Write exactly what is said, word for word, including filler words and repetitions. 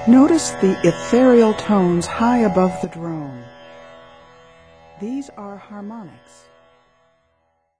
Notice the ethereal tones high above the drone. These are harmonics.